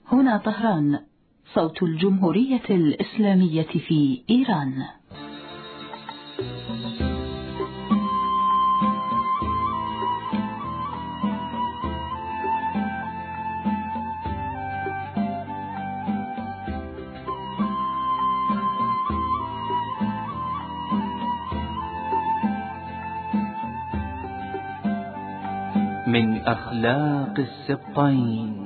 هنا طهران، صوت الجمهورية الإسلامية في إيران. من أخلاق السبطين.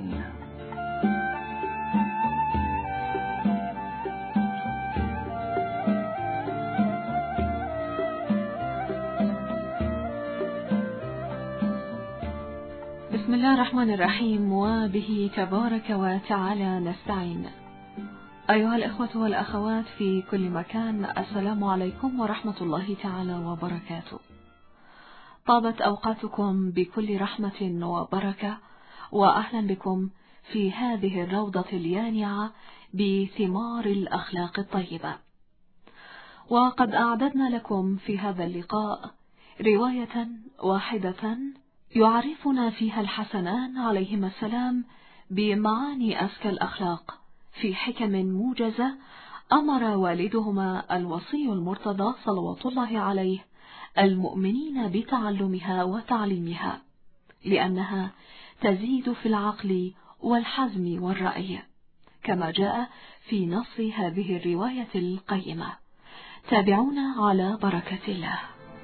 بسم الله الرحمن الرحيم، وبه تبارك وتعالى نستعين. أيها الإخوة والأخوات في كل مكان، السلام عليكم ورحمة الله تعالى وبركاته. طابت أوقاتكم بكل رحمة وبركة، وأهلا بكم في هذه الروضة اليانعة بثمار الأخلاق الطيبة. وقد أعددنا لكم في هذا اللقاء رواية واحدة يعرفنا فيها الحسنان عليهما السلام بمعاني أزكى الأخلاق في حكم موجزة أمر والدهما الوصي المرتضى صلوات الله عليه المؤمنين بتعلمها وتعليمها، لأنها تزيد في العقل والحزم والرأي، كما جاء في نص هذه الرواية القيمة. تابعونا على بركة الله.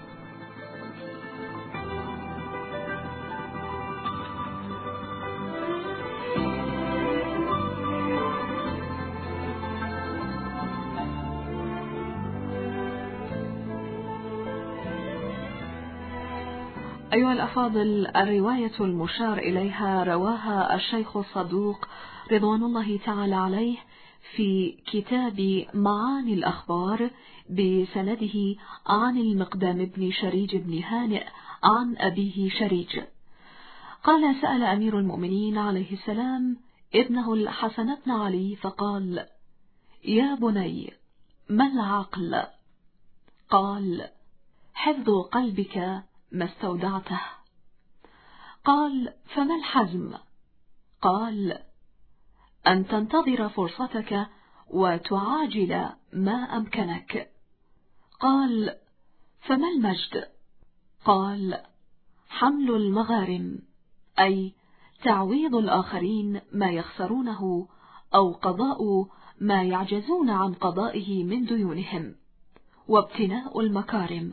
أيها الأفاضل، الرواية المشار إليها رواها الشيخ الصدوق رضوان الله تعالى عليه في كتاب معاني الأخبار بسنده عن المقدام بن شريج بن هانئ عن أبيه شريج قال: سأل أمير المؤمنين عليه السلام ابنه الحسن بن علي فقال: يا بني، ما العقل؟ قال: حفظ قلبك ما استودعته. قال: فما الحزم؟ قال: أن تنتظر فرصتك وتعاجل ما أمكنك. قال: فما المجد؟ قال: حمل المغارم، أي تعويض الآخرين ما يخسرونه، أو قضاء ما يعجزون عن قضائه من ديونهم، وابتناء المكارم.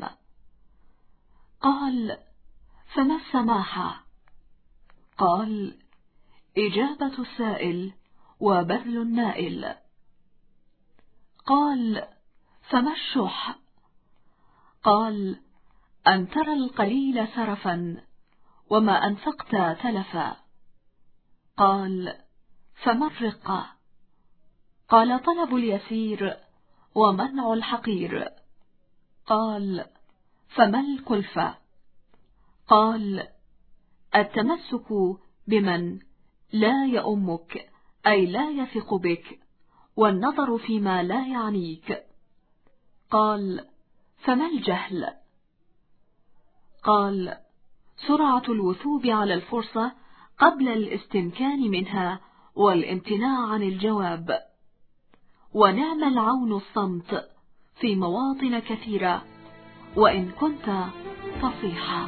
قال: فما السماحة؟ قال: إجابة السائل وبذل النائل. قال: فما الشح؟ قال: أن ترى القليل سرفا وما أنفقت تلفا. قال: فما الرقة؟ قال: طلب اليسير ومنع الحقير. قال: فما الكلفة؟ قال: التمسك بمن لا يؤمك، أي لا يثق بك، والنظر فيما لا يعنيك. قال: فما الجهل؟ قال: سرعة الوثوب على الفرصة قبل الاستمكان منها والامتناع عن الجواب. ونعم العون الصمت في مواطن كثيرة وإن كنت فصيحا.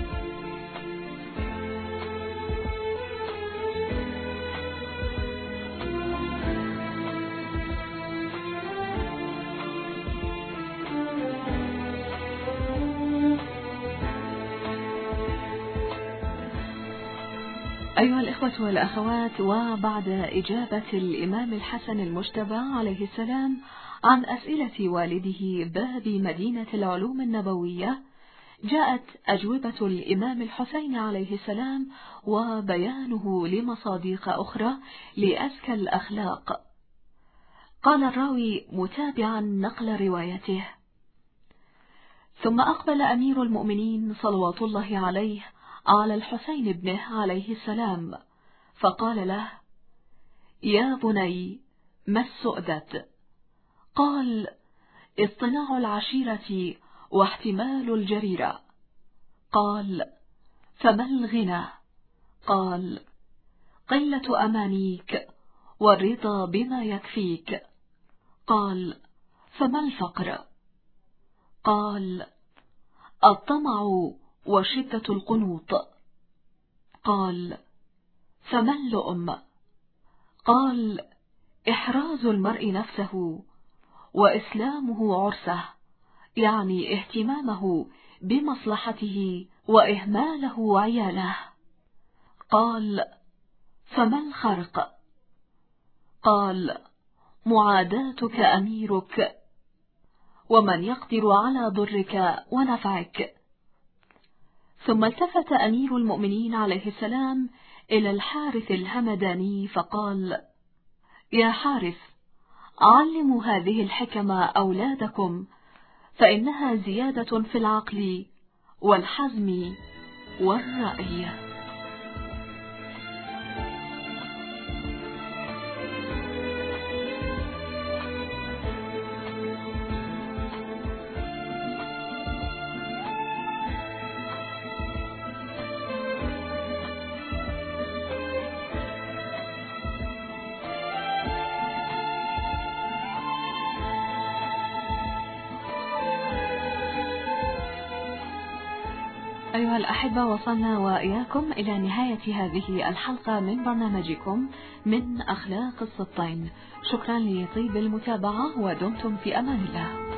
أيها الإخوة والأخوات، وبعد إجابة الإمام الحسن المجتبى عليه السلام عن أسئلة والده باب مدينة العلوم النبوية، جاءت أجوبة الإمام الحسين عليه السلام وبيانه لمصادق أخرى لأزكى الأخلاق. قال الراوي متابعا نقل روايته: ثم أقبل أمير المؤمنين صلوات الله عليه على الحسين ابنه عليه السلام فقال له: يا بني، ما السؤدد؟ قال: اصطناع العشيرة واحتمال الجريرة. قال: فما الغنى؟ قال: قلة أمانيك والرضا بما يكفيك. قال: فما الفقر؟ قال: الطمع وشدة القنوط. قال: فما اللؤم؟ قال: إحراز المرء نفسه وإسلامه عرسه، يعني اهتمامه بمصلحته وإهماله عياله. قال: فما الخرق؟ قال: معاداتك أميرك ومن يقدر على ضرك ونفعك. ثم التفت أمير المؤمنين عليه السلام إلى الحارث الهمداني فقال: يا حارث، علموا هذه الحكم أولادكم، فإنها زيادة في العقل والحزم والرأي. أيها الأحبة، وصلنا وإياكم إلى نهاية هذه الحلقة من برنامجكم من أخلاق السبطين. شكرا لطيب المتابعة، ودمتم في أمان الله.